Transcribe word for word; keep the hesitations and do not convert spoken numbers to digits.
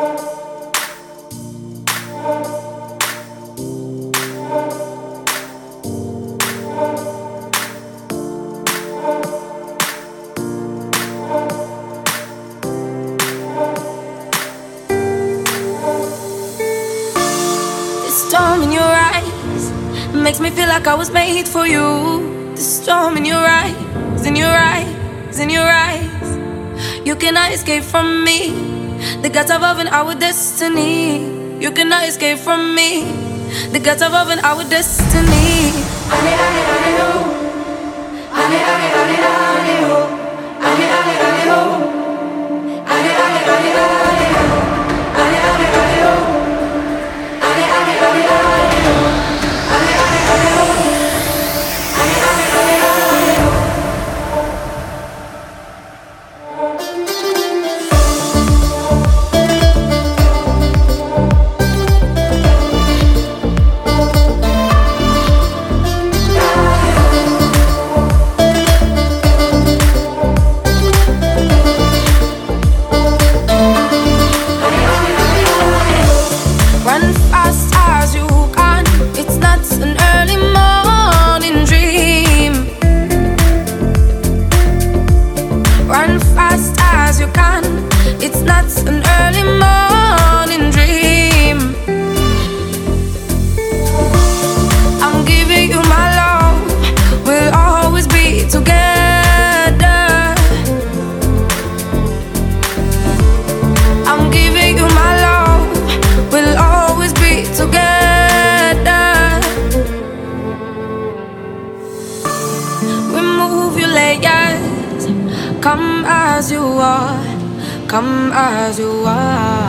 Storm in your eyes makes me feel like I was made for you. The storm in your eyes, in your eyes, in your eyes. You cannot escape from me. The gods above and our destiny. You cannot escape from me. The gods above and our destiny. Ale, ale, ale, ho. Ale, ale, ale, ale, ho. Ale, ale, ale, ho. Ale, ale, ale, ale, ho. Ale, ale, ale, ho. Ale, ale, ale, ale, ho. Ale, ale, ale, ho. Ale, ale, ale, ale, ho. Run fast as you can. It's not an early morning dream. Run fast as you can. It's not an early morning dream. I'm giving you my love. We'll always be together. I'm giving you my love. We'll always be together. Remove your layers. Come as you are. Come as you are.